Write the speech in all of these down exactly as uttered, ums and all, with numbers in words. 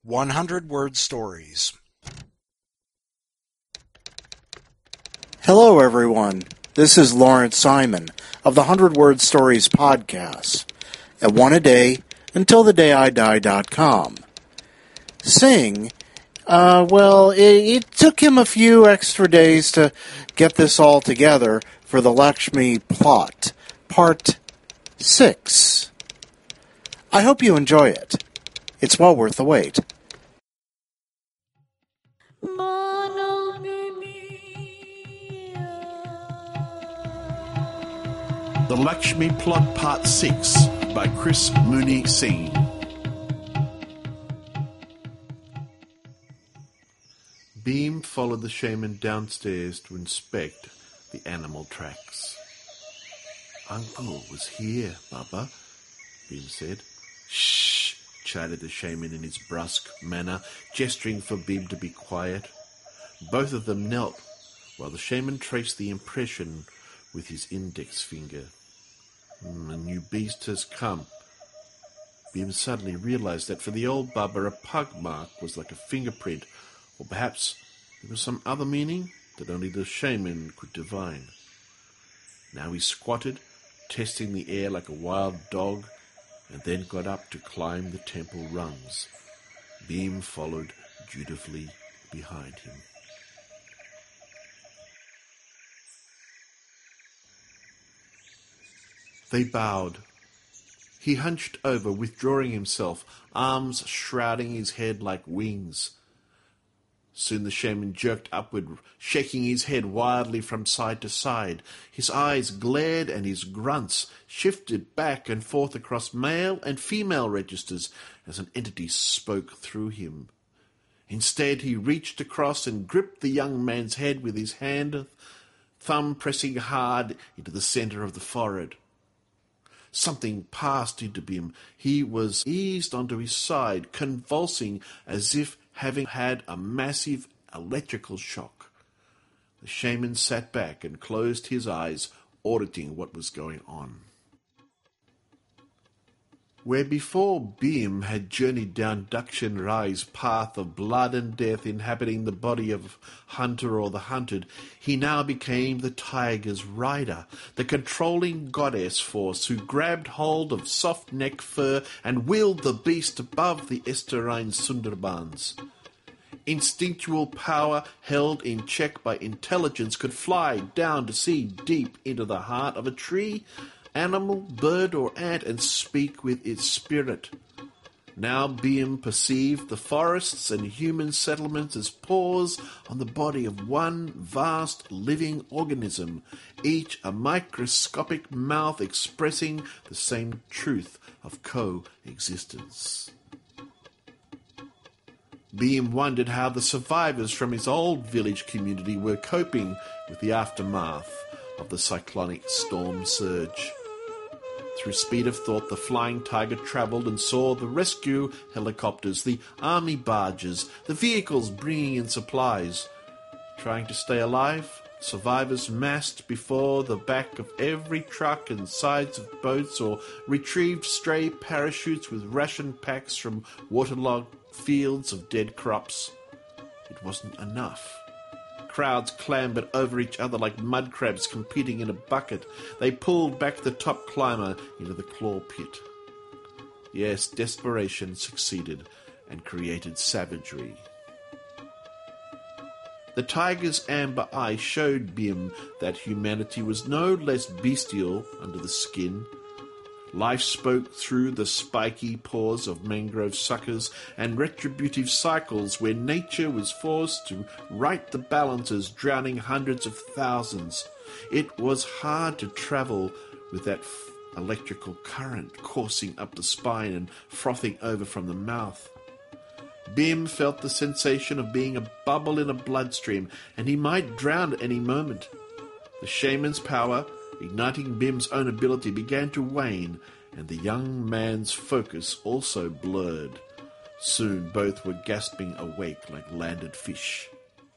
one hundred word stories. Hello, everyone. This is Lawrence Simon of the one hundred word stories podcast at one a day until the day I die dot com. Sing, uh, well, it, it took him a few extra days to get this all together for the Lakshmi plot, part six. I hope you enjoy it. It's well worth the wait. The Lakshmi Plot Part six by Chris Mooney Singh. Beam followed the shaman downstairs to inspect the animal tracks. Uncle was here, Baba, Beam said. Shh, chided the shaman in his brusque manner, gesturing for Beam to be quiet. Both of them knelt, while the shaman traced the impression with his index finger. Mm, a new beast has come. Beam suddenly realized that for the old Baba a pug mark was like a fingerprint, or perhaps there was some other meaning that only the shaman could divine. Now he squatted, testing the air like a wild dog, and then got up to climb the temple rungs. Beam followed dutifully behind him. They bowed. He hunched over, withdrawing himself, arms shrouding his head like wings. Soon the shaman jerked upward, shaking his head wildly from side to side. His eyes glared and his grunts shifted back and forth across male and female registers as an entity spoke through him. Instead, he reached across and gripped the young man's head with his hand, thumb pressing hard into the centre of the forehead. Something passed into him. He was eased onto his side, convulsing as if having had a massive electrical shock. The shaman sat back and closed his eyes, auditing what was going on. Where before Beam had journeyed down Dakshin Rai's path of blood and death inhabiting the body of hunter or the hunted, he now became the tiger's rider, the controlling goddess force who grabbed hold of soft neck fur and wheeled the beast above the estuarine Sundarbans. Instinctual power held in check by intelligence could fly down to see deep into the heart of a tree, animal, bird or ant and speak with its spirit. Now Beam perceived the forests and human settlements as paws on the body of one vast living organism, each a microscopic mouth expressing the same truth of coexistence. Beam wondered how the survivors from his old village community were coping with the aftermath of the cyclonic storm surge. Through speed of thought, the flying tiger travelled and saw the rescue helicopters, the army barges, the vehicles bringing in supplies. Trying to stay alive, survivors massed before the back of every truck and sides of boats or retrieved stray parachutes with ration packs from waterlogged fields of dead crops. It wasn't enough. Crowds clambered over each other like mud crabs competing in a bucket. They pulled back the top climber into the claw pit. Yes, desperation succeeded and created savagery. The tiger's amber eye showed Beam that humanity was no less bestial under the skin. Life spoke through the spiky paws of mangrove suckers and retributive cycles where nature was forced to right the balances, drowning hundreds of thousands. It was hard to travel with that f- electrical current coursing up the spine and frothing over from the mouth. Beam felt the sensation of being a bubble in a bloodstream, and he might drown at any moment. The shaman's power, igniting Beam's own ability, began to wane, and the young man's focus also blurred. Soon both were gasping awake like landed fish.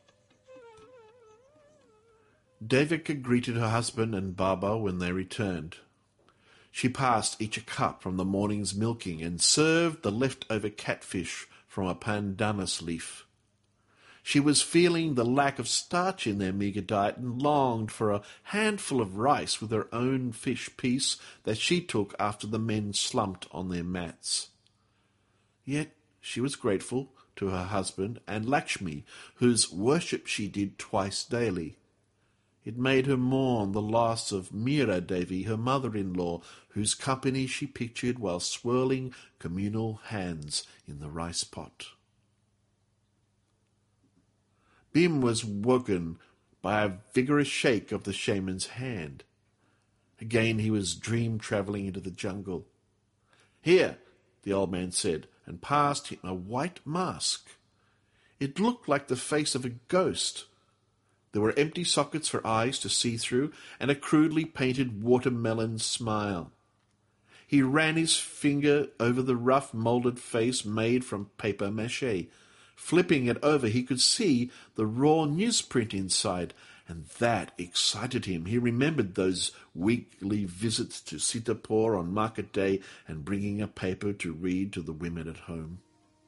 Devika greeted her husband and Baba when they returned. She passed each a cup from the morning's milking and served the leftover catfish from a pandanus leaf. She was feeling the lack of starch in their meagre diet and longed for a handful of rice with her own fish piece that she took after the men slumped on their mats. Yet she was grateful to her husband and Lakshmi, whose worship she did twice daily. It made her mourn the loss of Meera Devi, her mother-in-law, whose company she pictured while swirling communal hands in the rice pot. Bhim was woken by a vigorous shake of the shaman's hand. Again he was dream-travelling into the jungle. "Here," the old man said, and passed him a white mask. It looked like the face of a ghost. There were empty sockets for eyes to see through, and a crudely painted watermelon smile. He ran his finger over the rough moulded face made from papier-mâché. Flipping it over, he could see the raw newsprint inside, and that excited him. He remembered those weekly visits to Sitapur on market day and bringing a paper to read to the women at home.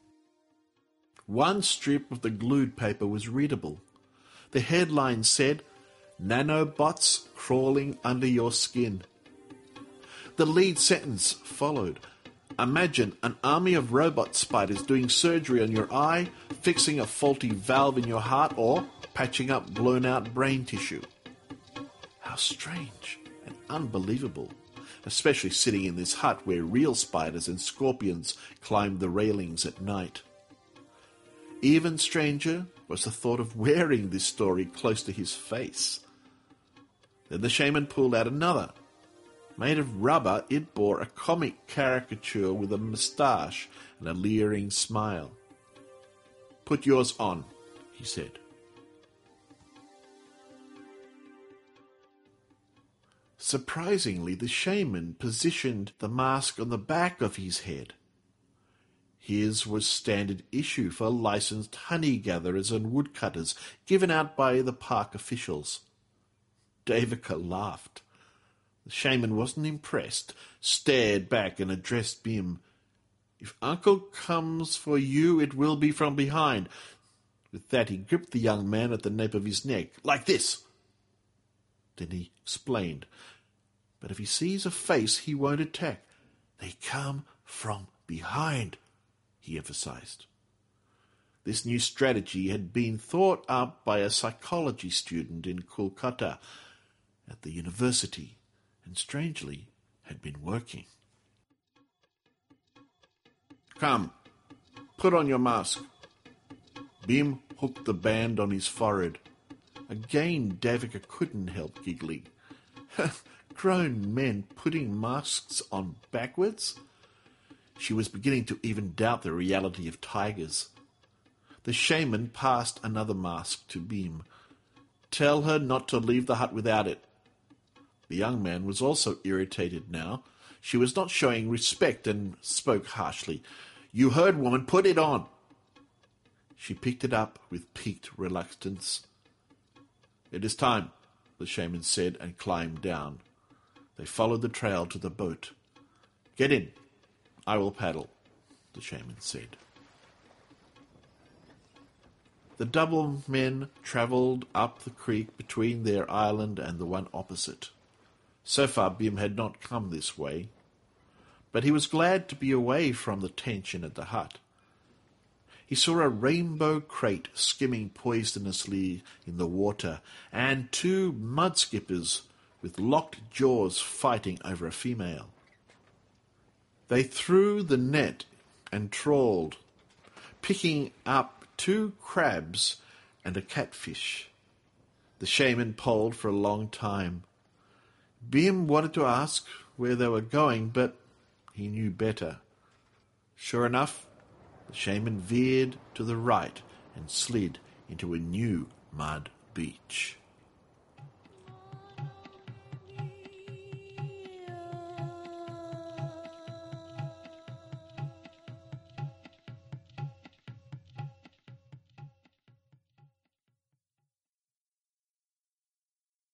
One strip of the glued paper was readable. The headline said, "Nanobots crawling under your skin." The lead sentence followed. "Imagine an army of robot spiders doing surgery on your eye, fixing a faulty valve in your heart, or patching up blown-out brain tissue." How strange and unbelievable, especially sitting in this hut where real spiders and scorpions climbed the railings at night. Even stranger was the thought of wearing this story close to his face. Then the shaman pulled out another. Made of rubber, it bore a comic caricature with a moustache and a leering smile. "Put yours on," he said. Surprisingly, the shaman positioned the mask on the back of his head. His was standard issue for licensed honey gatherers and woodcutters, given out by the park officials. Devika laughed. The shaman wasn't impressed, stared back and addressed Bhim. "If Uncle comes for you, it will be from behind." With that he gripped the young man at the nape of his neck, "like this." Then he explained, "But if he sees a face, he won't attack. They come from behind," he emphasized. This new strategy had been thought up by a psychology student in Kolkata at the university, and strangely had been working. "Come, put on your mask." Bhim hooked the band on his forehead. Again Devika couldn't help giggling. Grown men putting masks on backwards? She was beginning to even doubt the reality of tigers. The shaman passed another mask to Bhim. "Tell her not to leave the hut without it." The young man was also irritated now. She was not showing respect and spoke harshly. "You heard, woman, put it on." She picked it up with piqued reluctance. "It is time," the shaman said, and climbed down. They followed the trail to the boat. "Get in. I will paddle," the shaman said. The double men travelled up the creek between their island and the one opposite. So far Bhim had not come this way, but he was glad to be away from the tension at the hut. He saw a rainbow crate skimming poisonously in the water, and two mudskippers with locked jaws fighting over a female. They threw the net and trawled, picking up two crabs and a catfish. The shaman poled for a long time. Bhim wanted to ask where they were going, but he knew better. Sure enough, the shaman veered to the right and slid into a new mud beach.